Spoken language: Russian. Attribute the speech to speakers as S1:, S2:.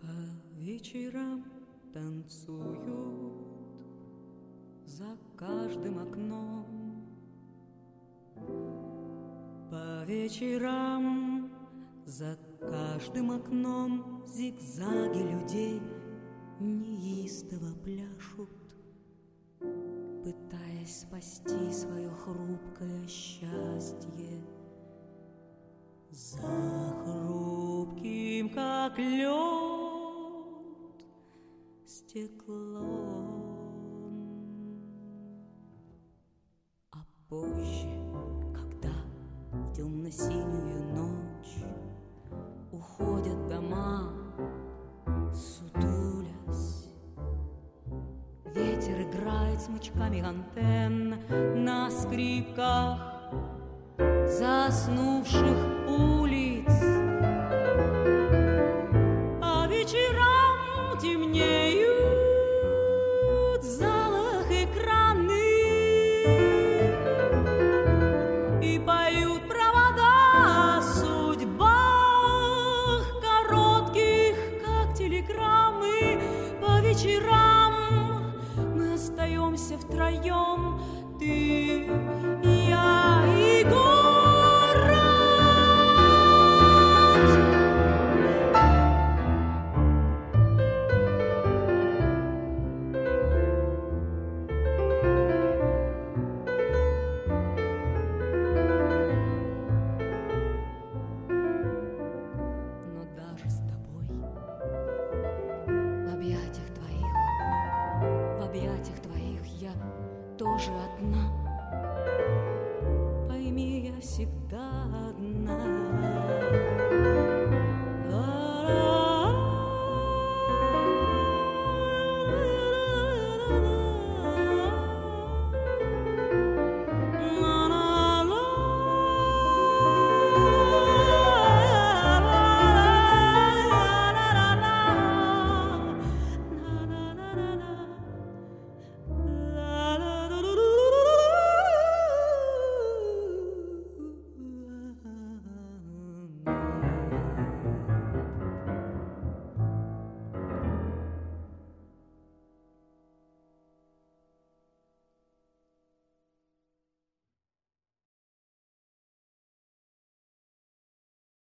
S1: вечерам танцуют за каждым окном. По вечерам за каждым окном зигзаги людей неистово пляшут, пытаясь спасти свое хрупкое счастье за хрупким, как лед, стеклом. А позже, когда в темно-синюю ночь уходят дома, сутулясь, ветер играет смычками антенн на скрипках заснувших улиц.